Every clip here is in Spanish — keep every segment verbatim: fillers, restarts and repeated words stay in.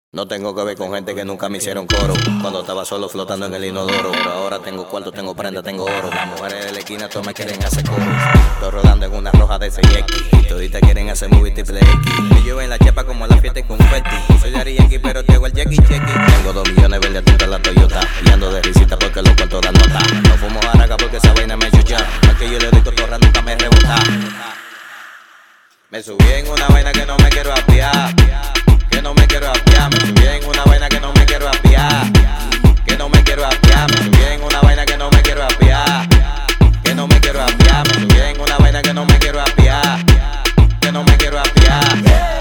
No tengo que ver con gente que nunca me hicieron coro. Cuando estaba solo flotando en el inodoro. Pero ahora tengo cuarto, tengo prenda, tengo oro. Las mujeres de la esquina todas me quieren hacer coro. Estoy rodando en una roja de seis equis. Y toditas quieren hacer movie triple X. Me llevo en la chepa como la fiesta con confetti. Soy de Yankee pero te hago el chequi chequi. Tengo dos millones verdes atrás de la Toyota. Y ando de risita porque los cuartos dan nota. No fumo araca porque esa vaina me chucha. Aunque yo le doy cotorra nunca me rebota. Me subí en una vaina que no me quiero apiar. Que no me quiero apiar, me subí en una vaina que no me quiero apiar. Que no me quiero apiar, me subí en una vaina que no me quiero apiar. Que no me quiero apiar, me subí en una vaina que no me quiero apiar. Que no me quiero apiar.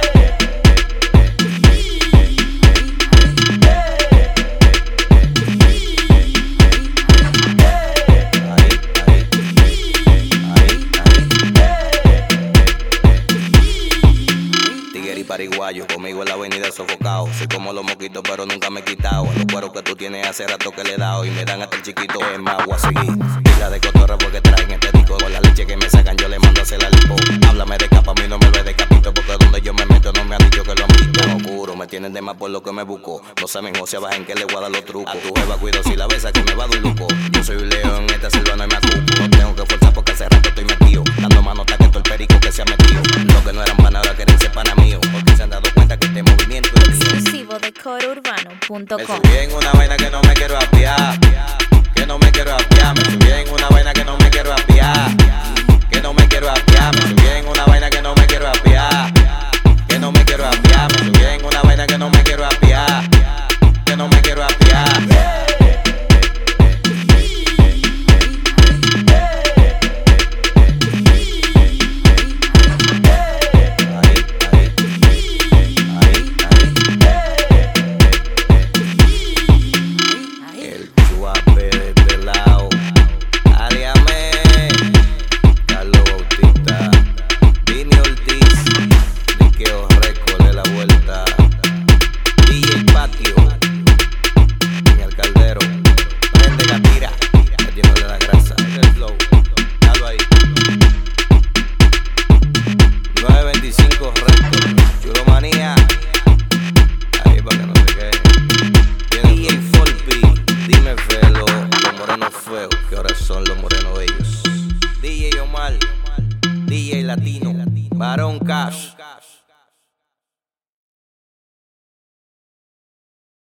Pariguayo, conmigo en la avenida sofocado. Soy como los moquitos pero nunca me he quitado. Los cueros que tú tienes hace rato que le he dado. Y me dan hasta el chiquito, es más, voy a seguir. Pila de cotorra porque traen este disco. Con la leche que me sacan yo le mando a hacer la lipo. Háblame de capa, a mí no me ve de capito. Porque donde yo me meto no me han dicho que lo han visto. No oscuro, me tienen de más por lo que me busco. No saben José baja en que le voy a dar los trucos. A tu jeva cuido si la besa que me va a dar un luco. Yo soy un león, en esta selva no hay más cupo. No tengo que forzar porque hace rato estoy metido. Dando mano que todo el perico que se ha metido. Lo que no eran para nada quieren ser pana mío. Porque se han dado cuenta que este movimiento es mío. Exclusivo de coro urbano punto com. Me subí en una vaina que no me quiero apiar. Que no me quiero apiar. Me subí en una vaina que no me quiero apiar. Que no me quiero apiar. Me subí en una vaina que no me quiero apiar. Que no me quiero apiar. Me subí en una vaina que no me quiero apiar.